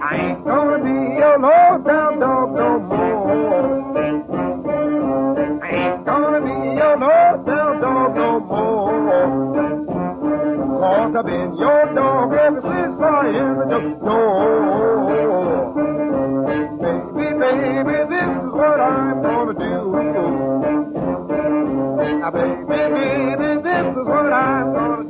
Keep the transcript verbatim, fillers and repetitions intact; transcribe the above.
I ain't gonna be your low-down dog no more. I ain't gonna be your low-down dog no more. Cause I've been your dog ever since I entered your door. Baby, baby, this is what I'm gonna do. Now, baby, baby, this is what I'm gonna do.